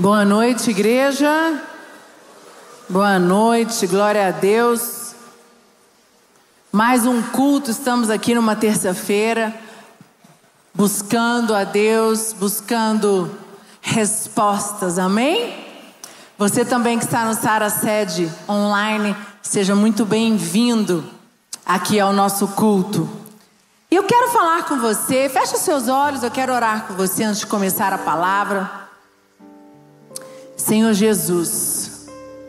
Boa noite, igreja. Boa noite, glória a Deus. Mais um culto, estamos aqui numa terça-feira, buscando a Deus, buscando respostas, amém? Você também que está no Sara Sede online, seja muito bem-vindo aqui ao nosso culto. E eu quero falar com você, feche os seus olhos, eu quero orar com você antes de começar a palavra. Senhor Jesus,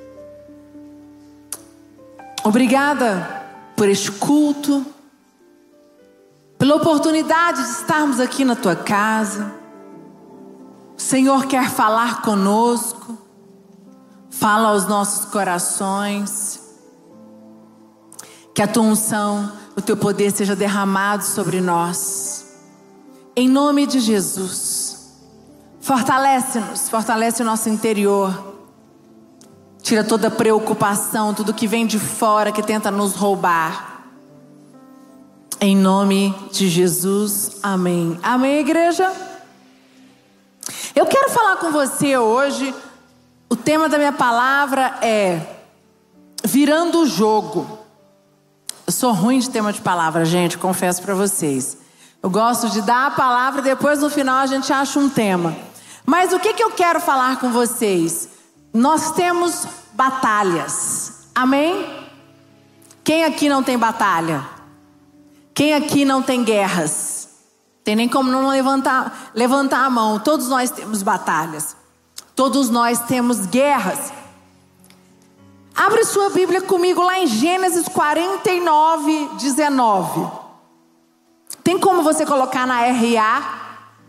obrigada por este culto, pela oportunidade de estarmos aqui na Tua casa. O Senhor quer falar conosco, fala aos nossos corações, que a Tua unção, o Teu poder seja derramado sobre nós, em nome de Jesus. Fortalece-nos, fortalece o nosso interior. Tira toda preocupação, tudo que vem de fora que tenta nos roubar. Em nome de Jesus, amém. Amém, igreja? Eu quero falar com você hoje. O tema da minha palavra é virando o jogo. Eu sou ruim de tema de palavra, gente, confesso para vocês. Eu gosto de dar a palavra e depois no final a gente acha um tema. Mas o que eu quero falar com vocês? Nós temos batalhas, amém? Quem aqui não tem batalha? Quem aqui não tem guerras? Tem nem como não levantar a mão. Todos nós temos batalhas. Todos nós temos guerras. Abre sua Bíblia comigo lá em Gênesis 49, 19. Tem como você colocar na RA?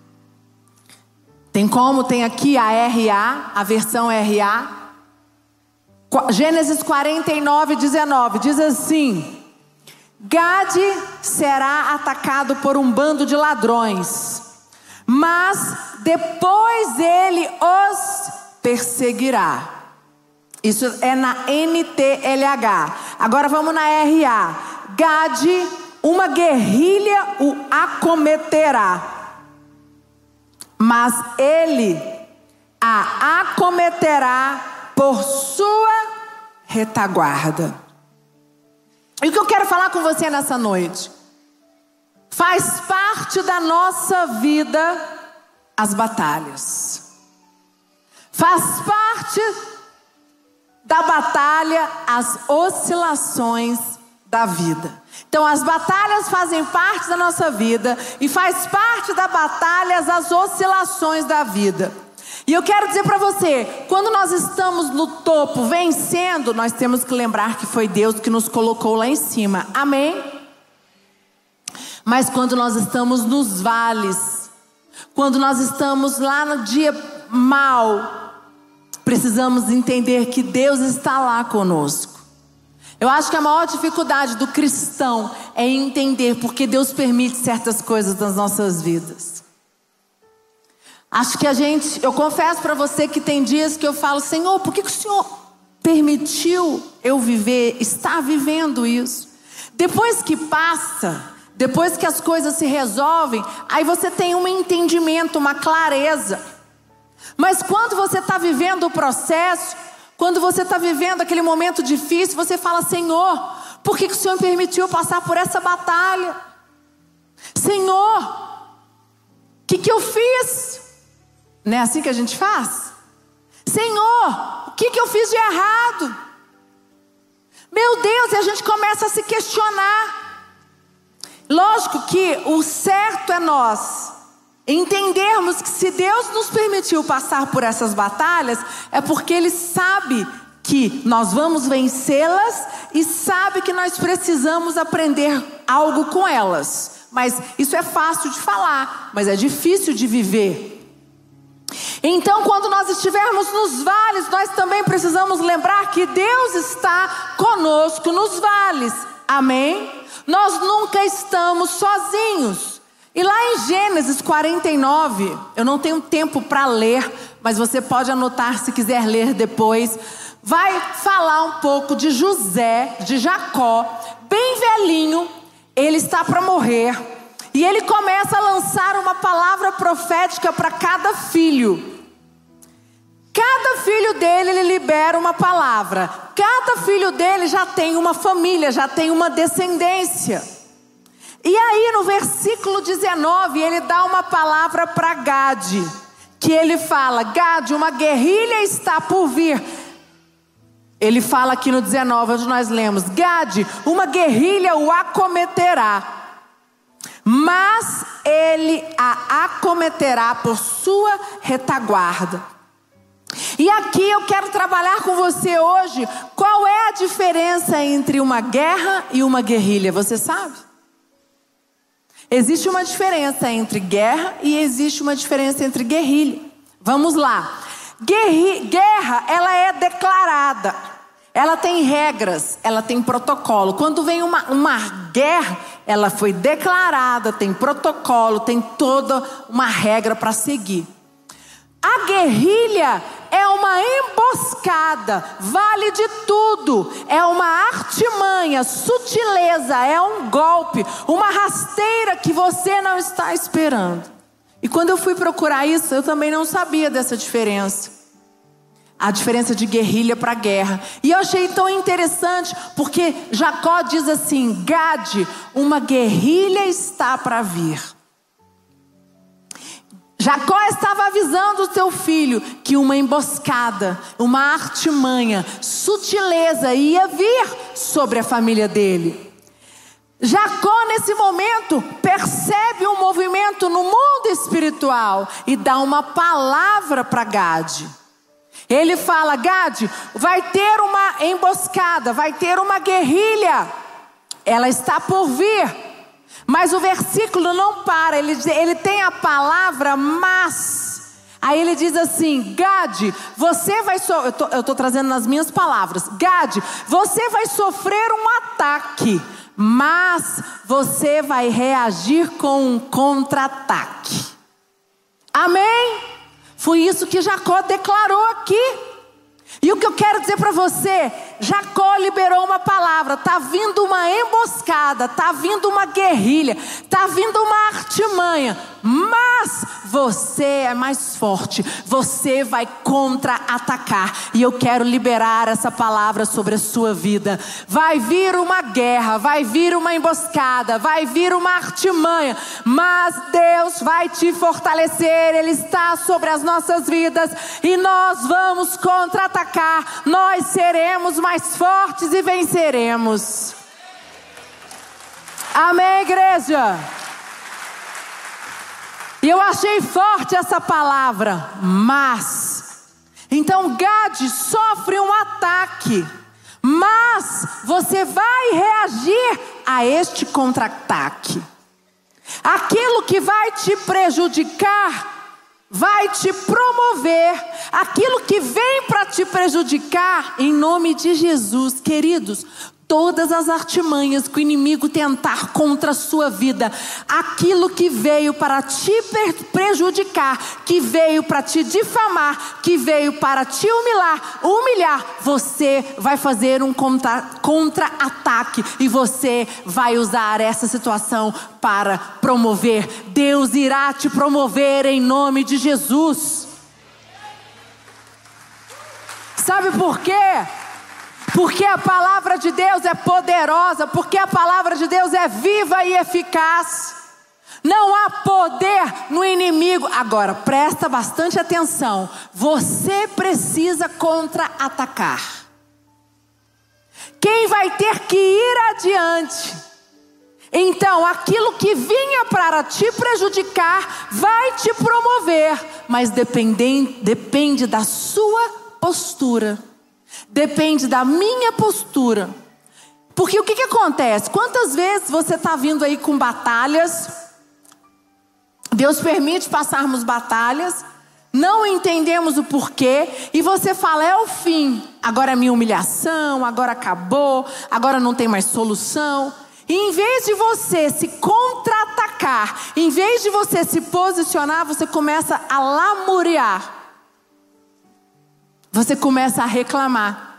Tem como? Tem aqui a RA, a versão RA. Gênesis 49, 19. Diz assim: Gade será atacado por um bando de ladrões, mas depois ele os perseguirá. Isso é na NTLH. Agora vamos na RA. Gade, uma guerrilha o acometerá, mas ele a acometerá por sua retaguarda. E o que eu quero falar com você nessa noite? Faz parte da nossa vida as batalhas. Faz parte da batalha as oscilações da vida. Então as batalhas fazem parte da nossa vida e faz parte da batalha as oscilações da vida. E eu quero dizer para você, quando nós estamos no topo vencendo, nós temos que lembrar que foi Deus que nos colocou lá em cima, amém? Mas quando nós estamos nos vales, quando nós estamos lá no dia mau, precisamos entender que Deus está lá conosco. Eu acho que a maior dificuldade do cristão é entender porque Deus permite certas coisas nas nossas vidas. Acho que eu confesso para você que tem dias que eu falo: Senhor, por que o Senhor permitiu eu estar vivendo isso? Depois que passa, depois que as coisas se resolvem, aí você tem um entendimento, uma clareza. Mas quando você está vivendo o processo, quando você está vivendo aquele momento difícil, você fala: Senhor, por que o Senhor permitiu passar por essa batalha? Senhor, o que eu fiz? Não é assim que a gente faz? Senhor, o que eu fiz de errado? Meu Deus, e a gente começa a se questionar. Lógico que o certo é nós entendermos que se Deus nos permitiu passar por essas batalhas, é porque Ele sabe que nós vamos vencê-las e sabe que nós precisamos aprender algo com elas. Mas isso é fácil de falar, mas é difícil de viver. Então, quando nós estivermos nos vales, nós também precisamos lembrar que Deus está conosco nos vales, amém? Nós nunca estamos sozinhos. E lá em Gênesis 49, eu não tenho tempo para ler, mas você pode anotar se quiser ler depois. Vai falar um pouco de José, de Jacó, bem velhinho, ele está para morrer. E ele começa a lançar uma palavra profética para cada filho. filho dele, ele libera uma palavra. Cada filho dele já tem uma família, já tem uma descendência. E aí no versículo 19, ele dá uma palavra para Gade, que ele fala: Gade, uma guerrilha está por vir. Ele fala aqui no 19, onde nós lemos: Gade, uma guerrilha o acometerá, mas ele a acometerá por sua retaguarda. E aqui eu quero trabalhar com você hoje. Qual é a diferença entre uma guerra e uma guerrilha? Você sabe? Existe uma diferença entre guerra e existe uma diferença entre guerrilha. Vamos lá. Guerra, ela é declarada. Ela tem regras, ela tem protocolo. Quando vem uma guerra, ela foi declarada, tem protocolo, tem toda uma regra para seguir. A guerrilha é uma emboscada, vale de tudo, é uma artimanha, sutileza, é um golpe, uma rasteira que você não está esperando. E quando eu fui procurar isso, eu também não sabia dessa diferença. A diferença de guerrilha para guerra. E eu achei tão interessante, porque Jacó diz assim: Gade, uma guerrilha está para vir. Jacó estava avisando o seu filho que uma emboscada, uma artimanha, sutileza ia vir sobre a família dele. Jacó nesse momento percebe um movimento no mundo espiritual e dá uma palavra para Gade. Ele fala: Gade, vai ter uma emboscada, vai ter uma guerrilha, ela está por vir. Mas o versículo não para, ele tem a palavra mas. Aí ele diz assim: Gade, você vai eu estou trazendo nas minhas palavras. Gade, você vai sofrer um ataque, mas você vai reagir com um contra-ataque. Amém? Foi isso que Jacó declarou aqui. E o que eu quero dizer para você, Jacó liberou uma palavra: está vindo uma emboscada, está vindo uma guerrilha, está vindo uma artimanha, mas você é mais forte, você vai contra-atacar. E eu quero liberar essa palavra sobre a sua vida. Vai vir uma guerra, vai vir uma emboscada, vai vir uma artimanha, mas Deus vai te fortalecer, Ele está sobre as nossas vidas e nós vamos contra-atacar. Nós seremos mais fortes e venceremos. Amém, igreja? E eu achei forte essa palavra, mas. Então Gade sofre um ataque, mas você vai reagir a este contra-ataque. Aquilo que vai te prejudicar vai te promover. Aquilo que vem para te prejudicar, em nome de Jesus, queridos, todas as artimanhas que o inimigo tentar contra a sua vida, aquilo que veio para te prejudicar, que veio para te difamar, que veio para te humilhar, você vai fazer um contra-ataque e você vai usar essa situação para promover. Deus irá te promover em nome de Jesus. Sabe por quê? Porque a palavra de Deus é poderosa, porque a palavra de Deus é viva e eficaz. Não há poder no inimigo. Agora, presta bastante atenção. Você precisa contra-atacar. Quem vai ter que ir adiante? Então, aquilo que vinha para te prejudicar, vai te promover. Mas depende da sua postura. Depende da minha postura. Porque o que acontece? Quantas vezes você está vindo aí com batalhas? Deus permite passarmos batalhas, não entendemos o porquê, e você fala: é o fim, agora é minha humilhação, agora acabou, agora não tem mais solução. E em vez de você se contra-atacar, em vez de você se posicionar, você começa a lamuriar. Você começa a reclamar.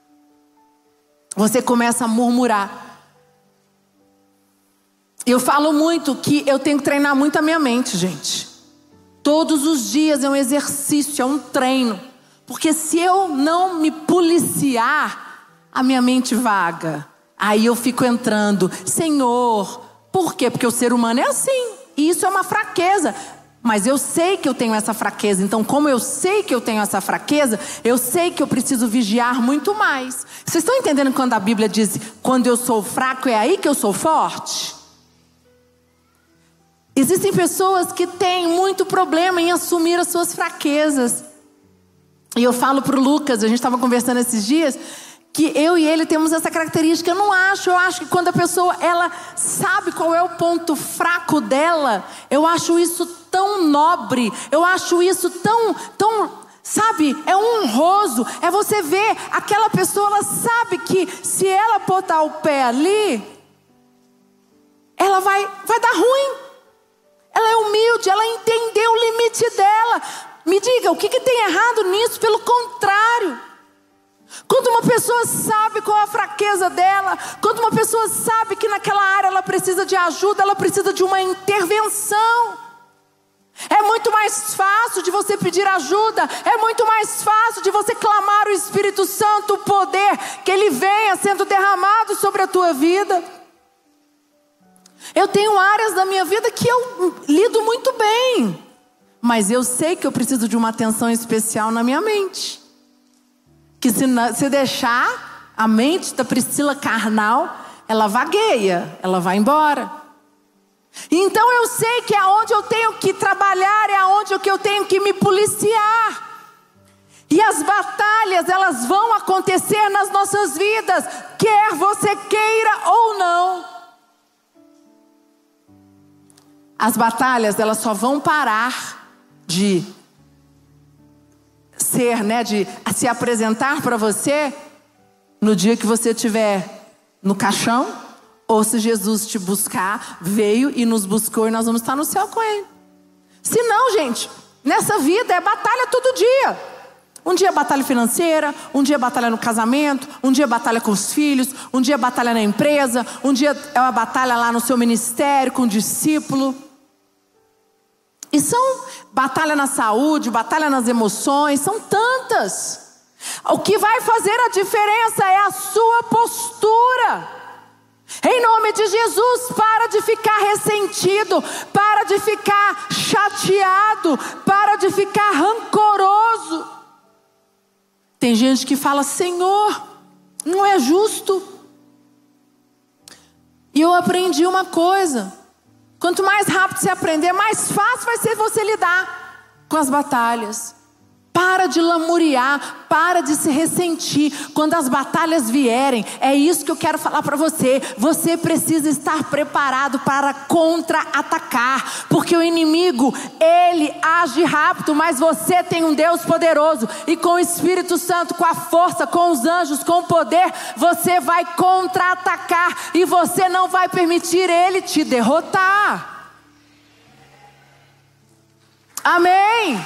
Você começa a murmurar. Eu falo muito que eu tenho que treinar muito a minha mente, gente. Todos os dias é um exercício, é um treino. Porque se eu não me policiar, a minha mente vaga. Aí eu fico entrando, Senhor, por quê? Porque o ser humano é assim. E isso é uma fraqueza. Mas eu sei que eu tenho essa fraqueza. Então, como eu sei que eu tenho essa fraqueza, eu sei que eu preciso vigiar muito mais. Vocês estão entendendo quando a Bíblia diz, quando eu sou fraco, é aí que eu sou forte? Existem pessoas que têm muito problema em assumir as suas fraquezas. E eu falo para o Lucas, a gente estava conversando esses dias, que eu e ele temos essa característica. Eu acho que quando a pessoa, ela sabe qual é o ponto fraco dela, eu acho isso tão nobre, eu acho isso tão, sabe, é honroso. É você ver aquela pessoa, ela sabe que se ela botar o pé ali, ela vai dar ruim. Ela é humilde, ela entendeu o limite dela. Me diga, o que tem errado nisso? Pelo contrário. Quando uma pessoa sabe qual é a fraqueza dela, quando uma pessoa sabe que naquela área ela precisa de ajuda, ela precisa de uma intervenção. É muito mais fácil de você pedir ajuda, é muito mais fácil de você clamar o Espírito Santo, o poder, que ele venha sendo derramado sobre a tua vida. Eu tenho áreas da minha vida que eu lido muito bem, mas eu sei que eu preciso de uma atenção especial na minha mente. Que se deixar a mente da Priscila carnal, ela vagueia, ela vai embora. Então eu sei que é onde eu tenho que trabalhar, é onde eu tenho que me policiar. E as batalhas, elas vão acontecer nas nossas vidas, quer você queira ou não. As batalhas, elas só vão parar de se apresentar para você no dia que você estiver no caixão, ou se Jesus te buscar, veio e nos buscou e nós vamos estar no céu com ele. Se não, gente, nessa vida é batalha todo dia. Um dia é batalha financeira, um dia é batalha no casamento, um dia é batalha com os filhos, um dia é batalha na empresa, um dia é uma batalha lá no seu ministério com o discípulo. E são batalha na saúde, batalha nas emoções, são tantas. O que vai fazer a diferença é a sua postura. Em nome de Jesus, para de ficar ressentido, para de ficar chateado, para de ficar rancoroso. Tem gente que fala, Senhor, não é justo. E eu aprendi uma coisa. Quanto mais rápido você aprender, mais fácil vai ser você lidar com as batalhas. Para de lamuriar, para de se ressentir. Quando as batalhas vierem, é isso que eu quero falar para você. Você precisa estar preparado para contra-atacar. Porque o inimigo, ele age rápido, mas você tem um Deus poderoso. E com o Espírito Santo, com a força, com os anjos, com o poder, você vai contra-atacar. E você não vai permitir ele te derrotar. Amém?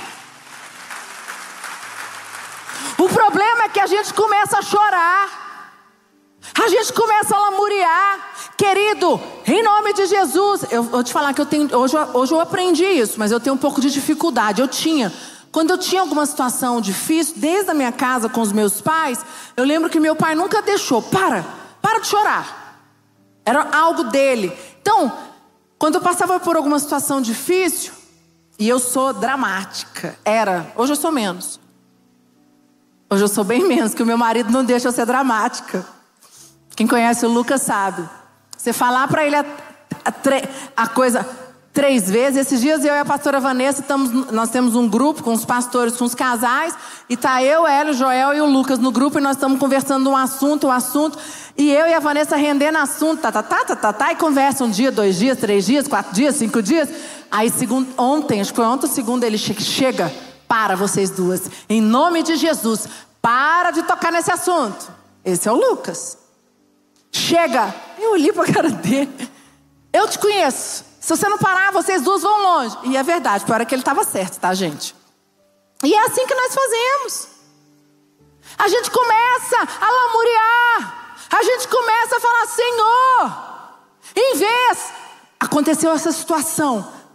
O problema é que a gente começa a chorar, a gente começa a lamuriar. Querido, em nome de Jesus, eu vou te falar que hoje eu aprendi isso, mas eu tenho um pouco de dificuldade. Quando eu tinha alguma situação difícil, desde a minha casa com os meus pais, eu lembro que meu pai nunca deixou, para de chorar. Era algo dele. Então, quando eu passava por alguma situação difícil, e eu sou dramática, hoje eu sou menos. Hoje eu sou bem menos, que o meu marido não deixa eu ser dramática. Quem conhece o Lucas sabe. Você falar para ele a coisa 3 vezes. Esses dias eu e a pastora Vanessa, nós temos um grupo com os pastores, com os casais. E tá eu, Hélio, o Joel e o Lucas no grupo. E nós estamos conversando um assunto. E eu e a Vanessa rendendo assunto. E conversa 1 dia, 2 dias, 3 dias, 4 dias, 5 dias. Aí ontem, acho que foi ontem, segunda, ele chega. Para vocês duas, em nome de Jesus, para de tocar nesse assunto. Esse é o Lucas. Chega. Eu olhei para a cara dele. Eu te conheço. Se você não parar, vocês duas vão longe. E é verdade, pior é que ele estava certo, tá, gente? E é assim que nós fazemos. A gente começa a lamuriar. A gente começa a falar, Senhor, em vez, aconteceu essa situação.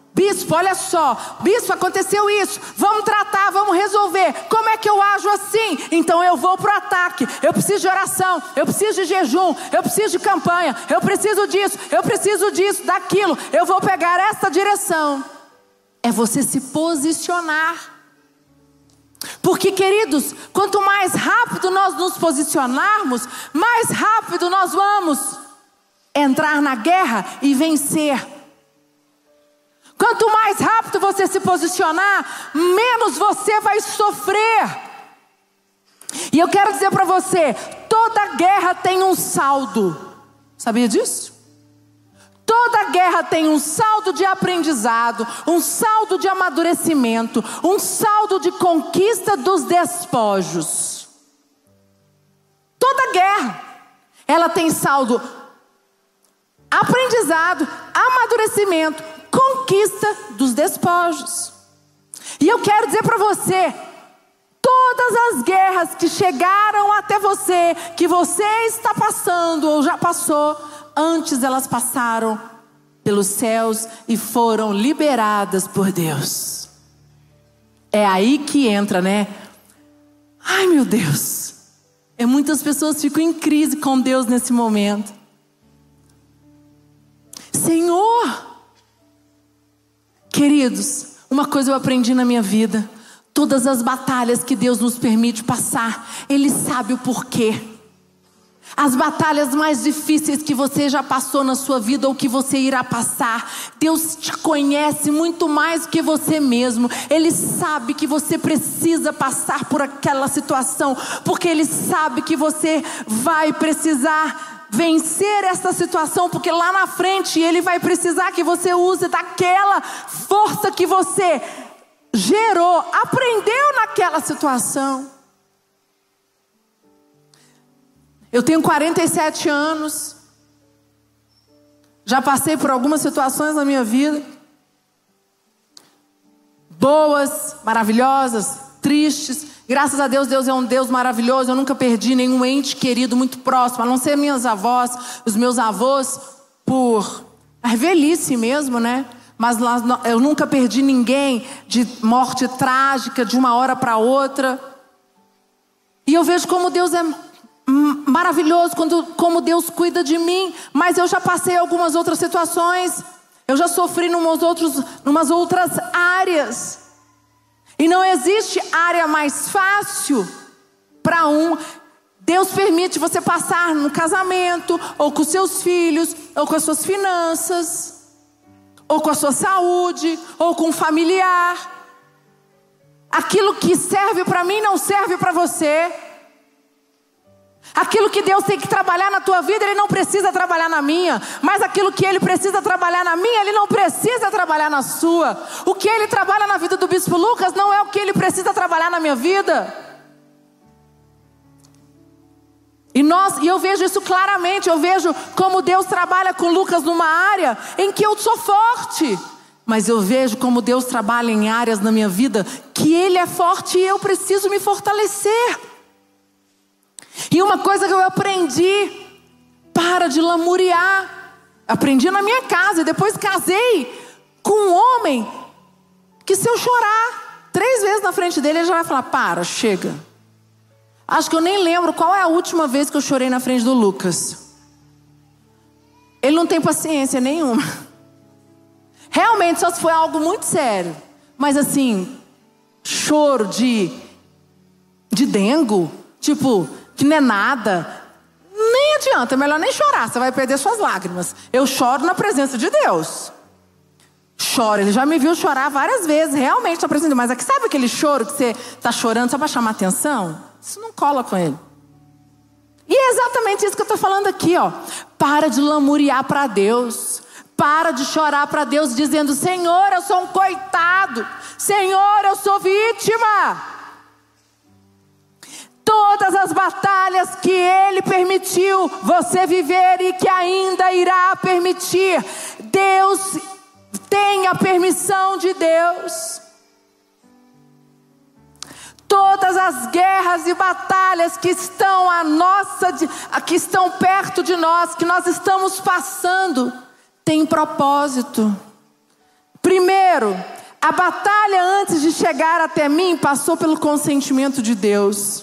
Bispo, olha só, bispo, aconteceu isso, vamos tratar, vamos resolver. Como é que eu ajo assim? Então eu vou para o ataque. Eu preciso de oração, eu preciso de jejum, eu preciso de campanha, eu preciso disso, daquilo. Eu vou pegar essa direção. É você se posicionar. Porque, queridos, quanto mais rápido nós nos posicionarmos, mais rápido nós vamos entrar na guerra e vencer. Quanto mais rápido você se posicionar, menos você vai sofrer. E eu quero dizer para você, toda guerra tem um saldo. Sabia disso? Toda guerra tem um saldo de aprendizado, um saldo de amadurecimento, um saldo de conquista dos despojos. Toda guerra, ela tem saldo aprendizado, amadurecimento, conquista dos despojos. E eu quero dizer para você, todas as guerras que chegaram até você, que você está passando ou já passou, antes elas passaram pelos céus e foram liberadas por Deus. É aí que entra, né? Ai, meu Deus. Muitas pessoas ficam em crise com Deus nesse momento. Senhor, queridos, uma coisa eu aprendi na minha vida: todas as batalhas que Deus nos permite passar, Ele sabe o porquê. As batalhas mais difíceis que você já passou na sua vida ou que você irá passar, Deus te conhece muito mais do que você mesmo. Ele sabe que você precisa passar por aquela situação, porque Ele sabe que você vai precisar vencer essa situação, porque lá na frente Ele vai precisar que você use daquela força que você gerou, aprendeu naquela situação. Eu tenho 47 anos, já passei por algumas situações na minha vida, boas, maravilhosas, tristes. Graças a Deus, Deus é um Deus maravilhoso. Eu nunca perdi nenhum ente querido muito próximo, a não ser minhas avós, os meus avós, por velhice mesmo, né? Mas eu nunca perdi ninguém de morte trágica, de uma hora para outra. E eu vejo como Deus é maravilhoso, como Deus cuida de mim. Mas eu já passei algumas outras situações, eu já sofri numas outras áreas. E não existe área mais fácil para Deus permite você passar no casamento, ou com seus filhos, ou com as suas finanças, ou com a sua saúde, ou com um familiar. Aquilo que serve para mim não serve para você. Aquilo que Deus tem que trabalhar na tua vida, Ele não precisa trabalhar na minha. Mas aquilo que Ele precisa trabalhar na minha, Ele não precisa trabalhar na sua. O que Ele trabalha na vida do Bispo Lucas não é o que Ele precisa trabalhar na minha vida. E eu vejo isso claramente. Eu vejo como Deus trabalha com Lucas numa área em que eu sou forte. Mas eu vejo como Deus trabalha em áreas na minha vida que Ele é forte e eu preciso me fortalecer. E uma coisa que eu aprendi: para de lamuriar. Aprendi na minha casa e depois casei com um homem que, se eu chorar 3 vezes na frente dele, ele já vai falar: para, chega. Acho que eu nem lembro qual é a última vez que eu chorei na frente do Lucas. Ele não tem paciência nenhuma. Realmente, só se foi algo muito sério. Mas assim, choro de dengo, tipo, que não é nada, nem adianta, é melhor nem chorar, você vai perder suas lágrimas. Eu choro na presença de Deus. Choro, Ele já me viu chorar várias vezes, realmente na presença de Deus. Mas aqui, sabe aquele choro que você está chorando só para chamar atenção? Isso não cola com Ele. E é exatamente isso que eu estou falando aqui, ó. Para de lamuriar para Deus. Para de chorar para Deus dizendo: Senhor, eu sou um coitado. Senhor, eu sou vítima. Todas as batalhas que Ele permitiu você viver e que ainda irá permitir, Deus tem a permissão de Deus. Todas as guerras e batalhas que estão que estão perto de nós, que nós estamos passando, tem propósito. Primeiro, a batalha antes de chegar até mim passou pelo consentimento de Deus.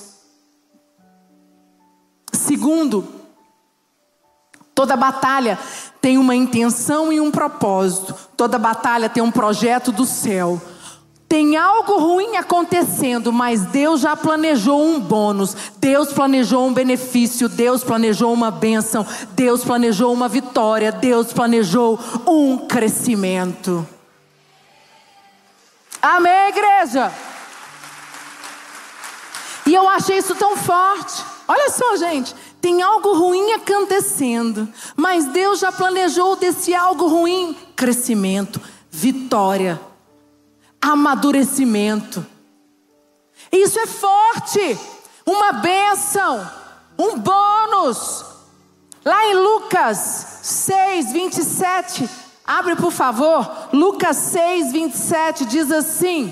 Segundo, toda batalha tem uma intenção e um propósito. Toda batalha tem um projeto do céu. Tem algo ruim acontecendo, mas Deus já planejou um bônus. Deus planejou um benefício. Deus planejou uma bênção. Deus planejou uma vitória. Deus planejou um crescimento. Amém, igreja? E eu achei isso tão forte. Olha só, gente. Tem algo ruim acontecendo, mas Deus já planejou desse algo ruim crescimento, vitória, amadurecimento. Isso é forte. Uma bênção, um bônus. Lá em Lucas 6, 27, abre por favor. Lucas 6, 27 diz assim: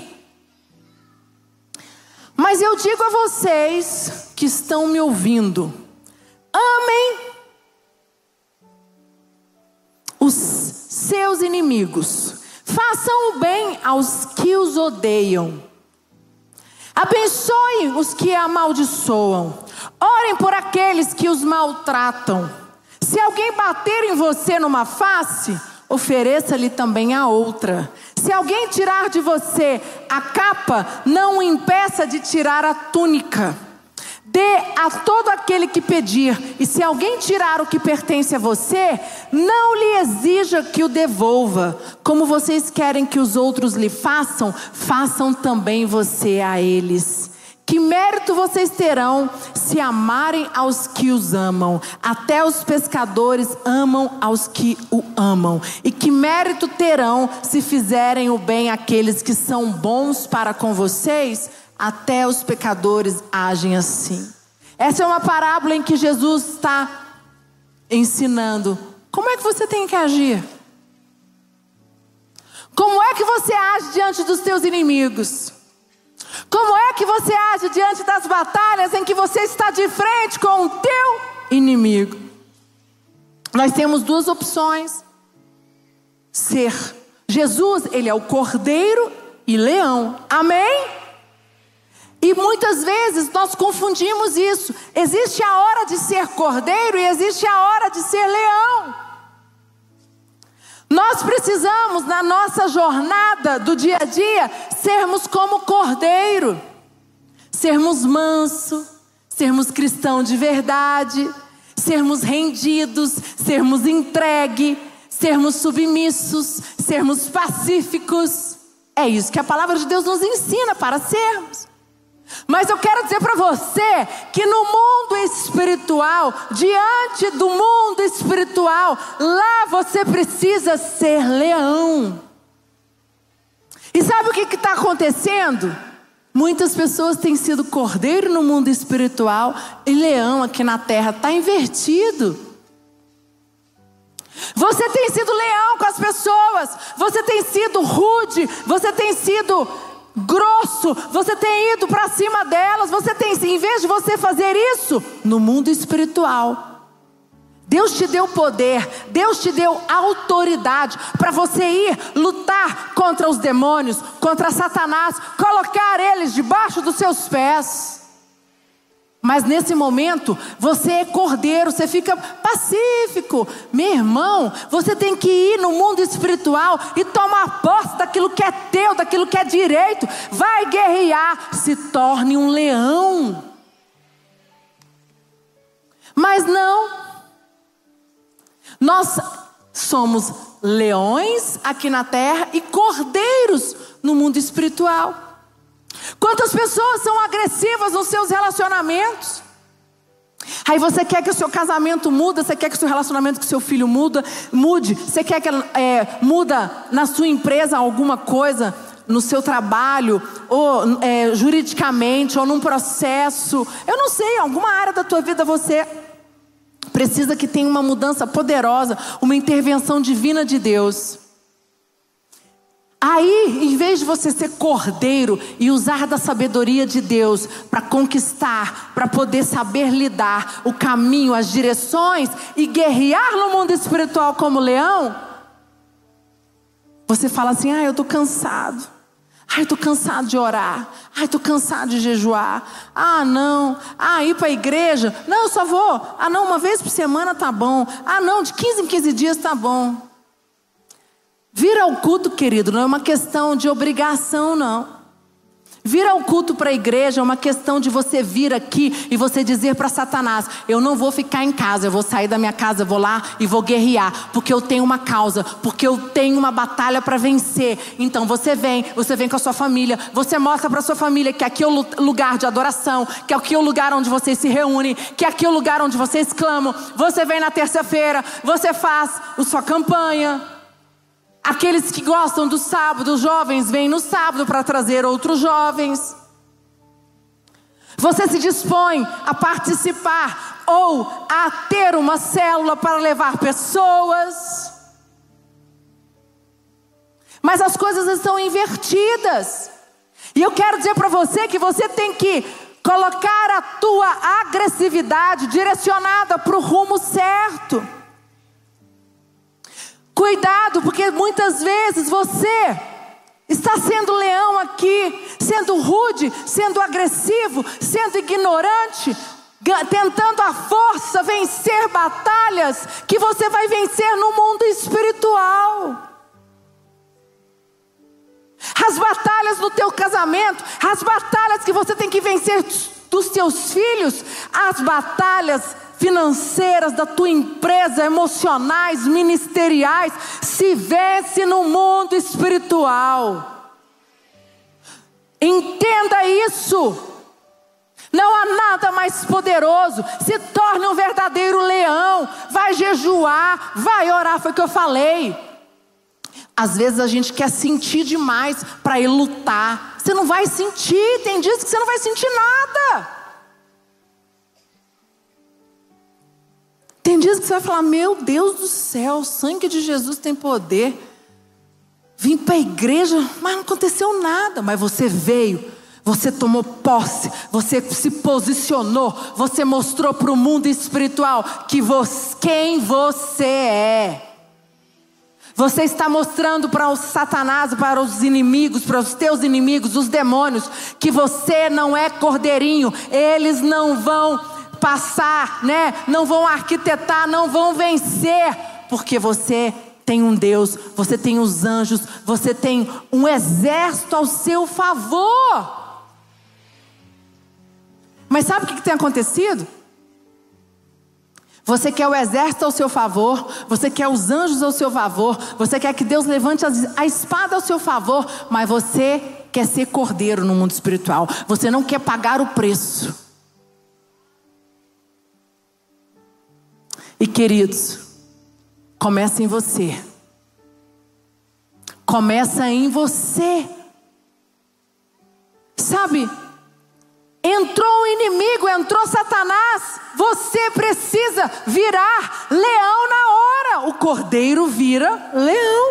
mas eu digo a vocês que estão me ouvindo, amem os seus inimigos, façam o bem aos que os odeiam, abençoem os que amaldiçoam, orem por aqueles que os maltratam. Se alguém bater em você numa face, ofereça-lhe também a outra. Se alguém tirar de você a capa, não o impeça de tirar a túnica. Dê a todo aquele que pedir, e se alguém tirar o que pertence a você, não lhe exija que o devolva. Como vocês querem que os outros lhe façam, façam também você a eles. Que mérito vocês terão se amarem aos que os amam? Até os pescadores amam aos que o amam. E que mérito terão se fizerem o bem àqueles que são bons para com vocês? Até os pecadores agem assim. Essa é uma parábola em que Jesus está ensinando como é que você tem que agir. Como é que você age diante dos teus inimigos? Como é que você age diante das batalhas em que você está de frente com o teu inimigo? Nós temos duas opções. Jesus, ele é o cordeiro e leão. Amém? E muitas vezes nós confundimos isso. Existe a hora de ser cordeiro e existe a hora de ser leão. Nós precisamos, na nossa jornada do dia a dia, sermos como cordeiro. Sermos mansos, sermos cristãos de verdade, sermos rendidos, sermos entregues, sermos submissos, sermos pacíficos. É isso que a palavra de Deus nos ensina para sermos. Mas eu quero dizer para você que no mundo espiritual, diante do mundo espiritual, lá você precisa ser leão. E sabe o que está acontecendo? Muitas pessoas têm sido cordeiro no mundo espiritual e leão aqui na terra. Está invertido. Você tem sido leão com as pessoas, você tem sido rude, você tem sido grosso, você tem ido para cima delas, em vez de você fazer isso no mundo espiritual, Deus te deu poder, Deus te deu autoridade para você ir lutar contra os demônios, contra Satanás, colocar eles debaixo dos seus pés. Mas nesse momento, você é cordeiro, você fica pacífico. Meu irmão, você tem que ir no mundo espiritual e tomar posse daquilo que é teu, daquilo que é direito. Vai guerrear, se torne um leão. Mas não. Nós somos leões aqui na terra e cordeiros no mundo espiritual. Quantas pessoas são agressivas nos seus relacionamentos? Aí você quer que o seu casamento mude, você quer que o seu relacionamento com o seu filho mude, você quer que muda na sua empresa alguma coisa, no seu trabalho, ou juridicamente, ou num processo, eu não sei, alguma área da tua vida você precisa que tenha uma mudança poderosa, uma intervenção divina de Deus. Aí, em vez de você ser cordeiro e usar da sabedoria de Deus para conquistar, para poder saber lidar o caminho, as direções e guerrear no mundo espiritual como leão, Você fala assim: eu estou cansado. Eu estou cansado de orar. Estou cansado de jejuar. Não. Ir para a igreja? Não, eu só vou. Não, uma vez por semana tá bom. Não, de 15 em 15 dias tá bom. Vir ao culto, querido, não é uma questão de obrigação, não. Vir ao culto para a igreja é uma questão de você vir aqui e você dizer para Satanás: eu não vou ficar em casa, eu vou sair da minha casa, eu vou lá e vou guerrear, porque eu tenho uma causa, porque eu tenho uma batalha para vencer. Então você vem com a sua família, você mostra para a sua família que aqui é o lugar de adoração, que aqui é o lugar onde vocês se reúnem, que aqui é o lugar onde vocês clamam. Você vem na terça-feira, você faz a sua campanha. Aqueles que gostam do sábado, os jovens vêm no sábado para trazer outros jovens. Você se dispõe a participar ou a ter uma célula para levar pessoas. Mas as coisas estão invertidas. E eu quero dizer para você que você tem que colocar a tua agressividade direcionada para o rumo certo. Cuidado, porque muitas vezes você está sendo leão aqui, sendo rude, sendo agressivo, sendo ignorante, tentando à força vencer batalhas que você vai vencer no mundo espiritual. As batalhas no teu casamento, as batalhas que você tem que vencer dos teus filhos, as batalhas financeiras da tua empresa, emocionais, ministeriais, se vence no mundo espiritual. Entenda isso. Não há nada mais poderoso. Se torne um verdadeiro leão. Vai jejuar, vai orar, foi o que eu falei. Às vezes a gente quer sentir demais para ir lutar. Você não vai sentir, tem dias que você não vai sentir nada. Tem dias que você vai falar: meu Deus do céu, o sangue de Jesus tem poder. Vim para a igreja, mas não aconteceu nada. Mas você veio, você tomou posse, você se posicionou, você mostrou para o mundo espiritual quem você é. Você está mostrando para o Satanás, para os inimigos, para os teus inimigos, os demônios, que você não é cordeirinho. Eles não vão passar, não vão arquitetar, não vão vencer, porque você tem um Deus, você tem os anjos, você tem um exército ao seu favor. Mas sabe o que tem acontecido? Você quer o exército ao seu favor, você quer os anjos ao seu favor, você quer que Deus levante a espada ao seu favor, mas você quer ser cordeiro no mundo espiritual, você não quer pagar o preço. E queridos, começa em você. Começa em você. Sabe, entrou o inimigo, entrou Satanás. Você precisa virar leão na hora. O cordeiro vira leão.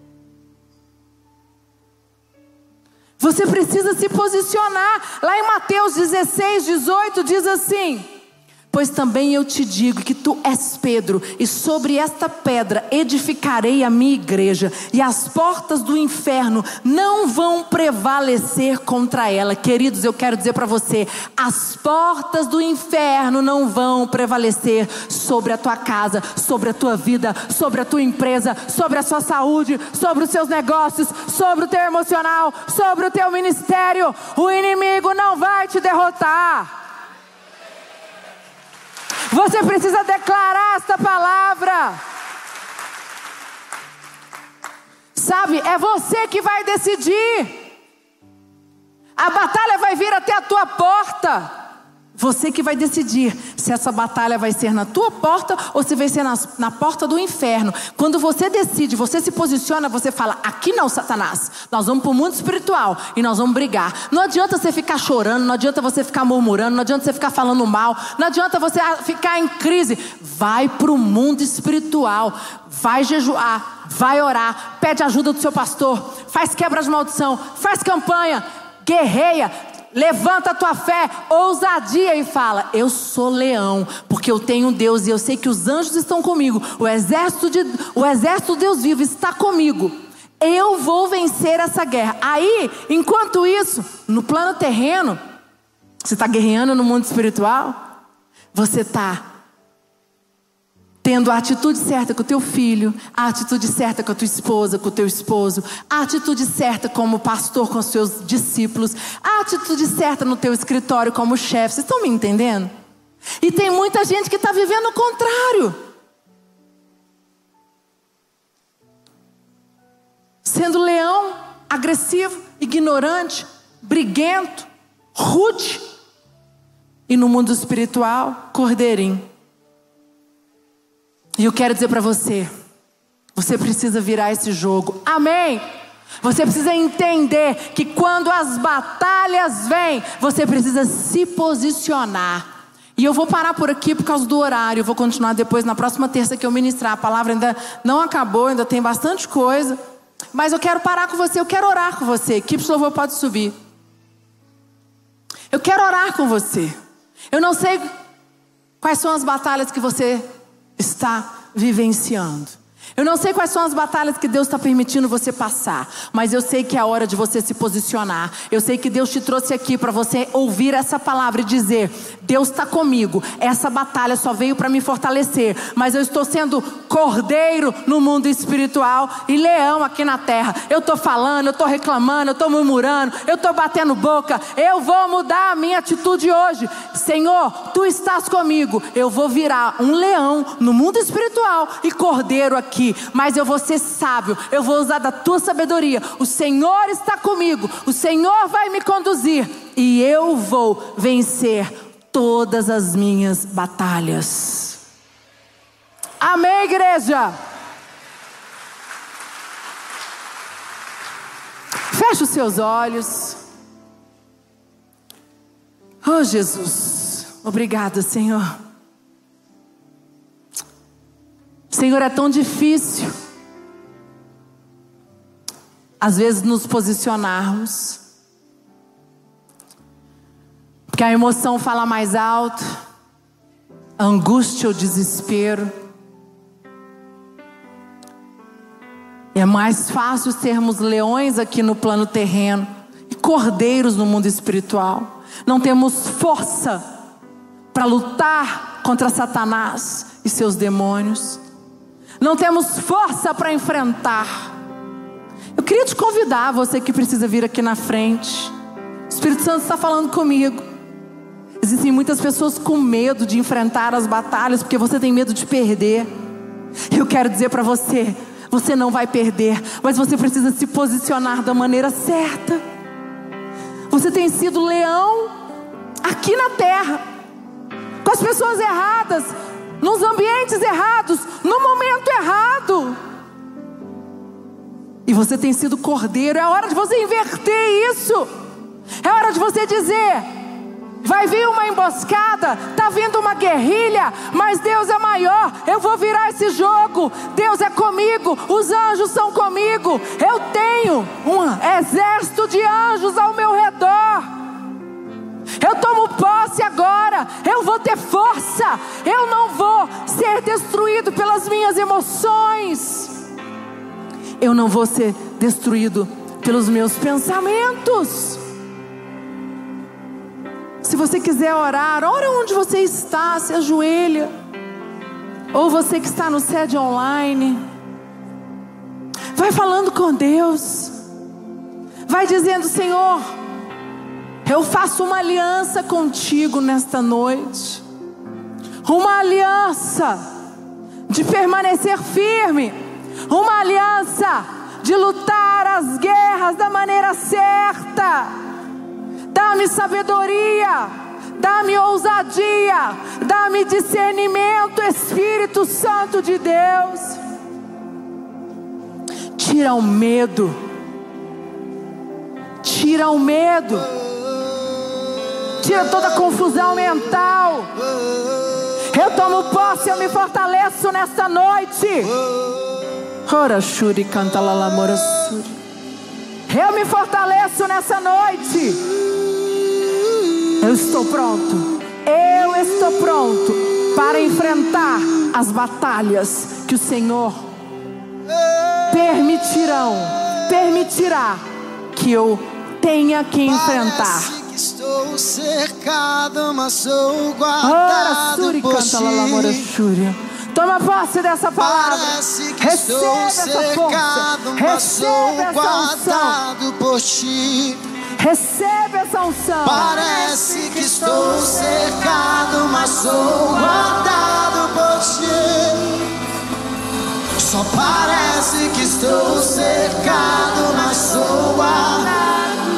Você precisa se posicionar. Lá em Mateus 16, 18 diz assim: pois também eu te digo que tu és Pedro, e sobre esta pedra edificarei a minha igreja, e as portas do inferno não vão prevalecer contra ela. Queridos, eu quero dizer para você: as portas do inferno não vão prevalecer sobre a tua casa, sobre a tua vida, sobre a tua empresa, sobre a sua saúde, sobre os seus negócios, sobre o teu emocional, sobre o teu ministério. O inimigo não vai te derrotar. Você precisa declarar esta palavra. Sabe, é você que vai decidir. A batalha vai vir até a tua porta. Você que vai decidir se essa batalha vai ser na tua porta ou se vai ser na porta do inferno. Quando você decide, você se posiciona, você fala: aqui não, Satanás, nós vamos para o mundo espiritual e nós vamos brigar. Não adianta você ficar chorando, não adianta você ficar murmurando, não adianta você ficar falando mal, não adianta você ficar em crise. Vai para o mundo espiritual, vai jejuar, vai orar, pede ajuda do seu pastor, faz quebra de maldição, faz campanha, guerreia. Levanta a tua fé, ousadia, e fala: eu sou leão, porque eu tenho Deus e eu sei que os anjos estão comigo. O exército de Deus vivo está comigo. Eu vou vencer essa guerra. Aí, enquanto isso, no plano terreno, você está guerreando no mundo espiritual, você está tendo a atitude certa com o teu filho, a atitude certa com a tua esposa, com o teu esposo, a atitude certa como pastor com os seus discípulos, a atitude certa no teu escritório como chefe. Vocês estão me entendendo? E tem muita gente que está vivendo o contrário. Sendo leão, agressivo, ignorante, briguento, rude. E no mundo espiritual, cordeirinho. E eu quero dizer para você, você precisa virar esse jogo. Amém? Você precisa entender que quando as batalhas vêm, você precisa se posicionar. E eu vou parar por aqui por causa do horário. Eu vou continuar depois, na próxima terça que eu ministrar. A palavra ainda não acabou, ainda tem bastante coisa. Mas eu quero parar com você, eu quero orar com você. Equipe de louvor pode subir. Eu quero orar com você. Eu não sei quais são as batalhas que você está vivenciando. Eu não sei quais são as batalhas que Deus está permitindo você passar, mas eu sei que é a hora de você se posicionar. Eu sei que Deus te trouxe aqui para você ouvir essa palavra e dizer: Deus está comigo, essa batalha só veio para me fortalecer, mas eu estou sendo cordeiro no mundo espiritual e leão aqui na terra. Eu estou falando, eu estou reclamando, eu estou murmurando, eu estou batendo boca. Eu vou mudar a minha atitude hoje. Senhor, Tu estás comigo. Eu vou virar um leão no mundo espiritual e cordeiro aqui. Mas eu vou ser sábio, eu vou usar da tua sabedoria. O Senhor está comigo, o Senhor vai me conduzir e eu vou vencer todas as minhas batalhas. Amém, igreja? Feche os seus olhos. Oh, Jesus, obrigada, Senhor. Senhor, é tão difícil às vezes nos posicionarmos, porque a emoção fala mais alto, a angústia, o desespero. É mais fácil sermos leões aqui no plano terreno e cordeiros no mundo espiritual. Não temos força para lutar contra Satanás e seus demônios. Não temos força para enfrentar. Eu queria te convidar, você que precisa vir aqui na frente. O Espírito Santo está falando comigo. Existem muitas pessoas com medo de enfrentar as batalhas, porque você tem medo de perder. Eu quero dizer para você, você não vai perder, mas você precisa se posicionar da maneira certa. Você tem sido leão aqui na terra, com as pessoas erradas, nos ambientes errados, no momento errado. E você tem sido cordeiro. É hora de você inverter isso. É hora de você dizer: vai vir uma emboscada, está vindo uma guerrilha, mas Deus é maior. Eu vou virar esse jogo. Deus é comigo, os anjos são comigo. Eu tenho um exército de anjos ao meu redor. Eu tomo posse agora. Eu vou ter força. Eu não vou ser destruído pelas minhas emoções. Eu não vou ser destruído pelos meus pensamentos. Se você quiser orar, ora onde você está, se ajoelha. Ou você que está no sede online, vai falando com Deus. Vai dizendo: Senhor, eu faço uma aliança contigo nesta noite. Uma aliança de permanecer firme. Uma aliança de lutar as guerras da maneira certa. Dá-me sabedoria, dá-me ousadia, dá-me discernimento, Espírito Santo de Deus. Tira o medo. Tira o medo. Tira toda a confusão mental. Eu tomo posse, eu me fortaleço nesta noite. Ora shuri canta lalamora suri. Eu me fortaleço nessa noite. Eu estou pronto. Eu estou pronto para enfrentar as batalhas que o Senhor permitirão permitirá que eu tenha que enfrentar. Parece que estou cercado, mas sou guardado por ti. Toma posse dessa palavra. Parece que Receba estou essa força. cercado, mas sou Receba essa unção. guardado por ti. Recebe essa unção. Parece que estou cercado, mas sou guardado por ti. Só parece que estou cercado, mas sou guardado.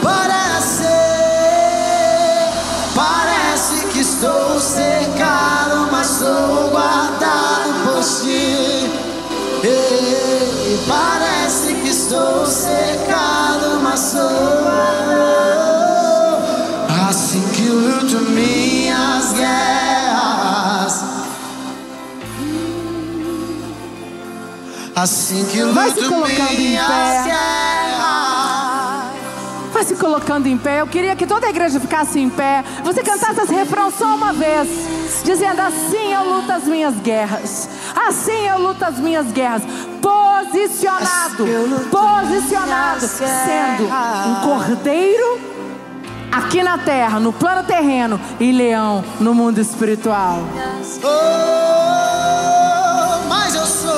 Parece que estou cercado, mas sou guardado por ti. Parece que estou cercado, mas sou guardado. Assim que luto minhas guerras, assim que luto minhas guerras. Vai se colocando em pé. Eu queria que toda a igreja ficasse em pé. Você cantasse esse refrão só uma vez, dizendo: assim eu luto as minhas guerras. Assim eu luto as minhas guerras. Posicionado, sendo um cordeiro aqui na terra, no plano terreno, e leão no mundo espiritual. Oh, mas eu sou,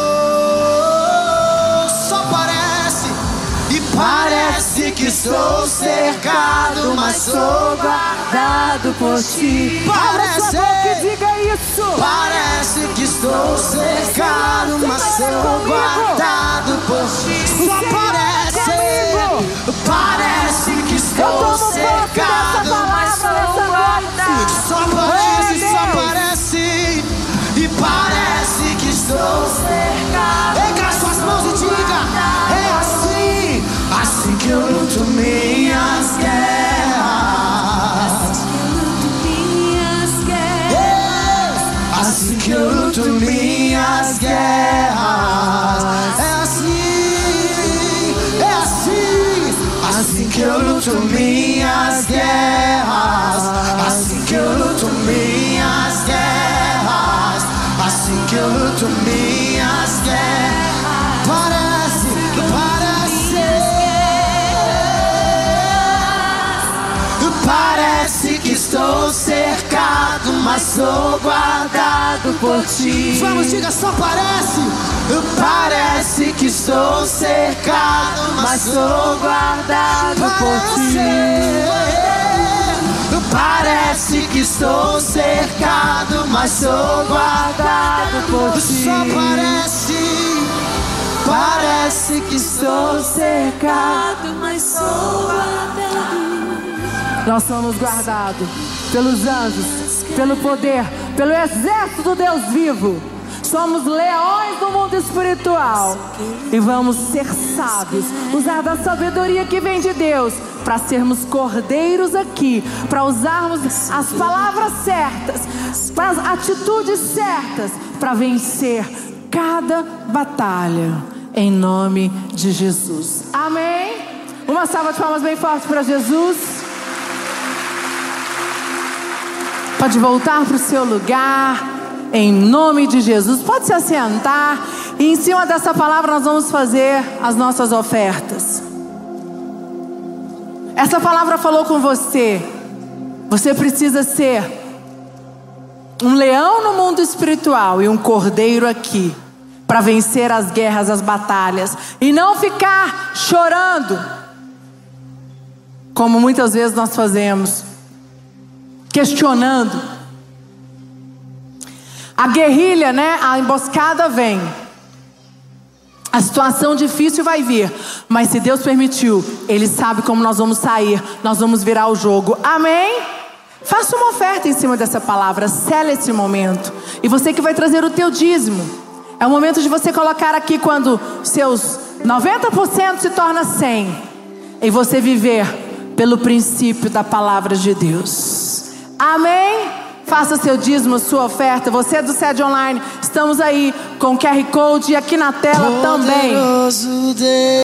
só parece, e parece que estou cercado, mas sou guardado por ti. Parece que diga isso. Parece que estou cercado, mas sou guardado por ti. Só parece que estou cercado, mas sou guardado. Só parece, e parece que estou cercado. Erga as suas mãos e diga: é assim que eu luto minhas guerras. Assim que eu luto minhas guerras. Assim que eu luto minhas guerras. Assim que eu luto minhas guerras. Assim que eu luto minhas guerras. Parece que estou cercado, mas sou guardado por ti. Vamos, diga: só parece. Parece que estou cercado, mas sou guardado por ti. Parece que estou cercado, mas sou guardado por ti. Só parece que estou cercado, mas sou guardado. Nós somos guardados pelos anjos, pelo poder, pelo exército do Deus vivo. Somos leões do mundo espiritual e vamos ser sábios, usar da sabedoria que vem de Deus para sermos cordeiros aqui, para usarmos as palavras certas, para as atitudes certas, para vencer cada batalha, em nome de Jesus. Amém? Uma salva de palmas bem forte para Jesus. Pode voltar para o seu lugar, em nome de Jesus. Pode se assentar. E em cima dessa palavra nós vamos fazer as nossas ofertas. Essa palavra falou com você. Você precisa ser um leão no mundo espiritual e um cordeiro aqui, para vencer as guerras, as batalhas, e não ficar chorando, como muitas vezes nós fazemos, questionando. A guerrilha, né? A emboscada vem. A situação difícil vai vir. Mas se Deus permitiu, Ele sabe como nós vamos sair. Nós vamos virar o jogo. Amém? Faça uma oferta em cima dessa palavra. Sela esse momento. E você que vai trazer o teu dízimo. É o momento de você colocar aqui quando seus 90% se torna 100%. E você viver pelo princípio da palavra de Deus. Amém? Faça seu dízimo, sua oferta. Você é do Sede Online, estamos aí com o QR Code e aqui na tela também.